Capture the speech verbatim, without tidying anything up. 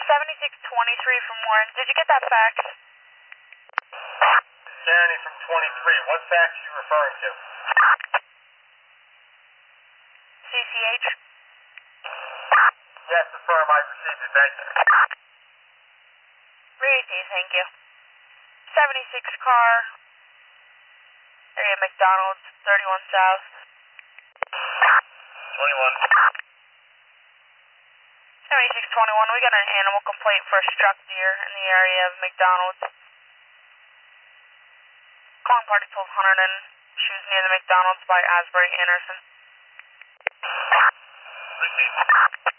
seventy-six twenty-three from Warren. Did you get that fax? Jeremy from twenty-three. What fax are you referring to? C C H? Yes, affirm. I received it. Thank you. Received, thank you. seventy-six car. Area McDonald's, thirty-one South. twenty-one. seventy-six twenty-one, we got an animal complaint for a struck deer in the area of McDonald's. Calling party twelve hundred and she was near the McDonald's by Asbury Anderson. Received.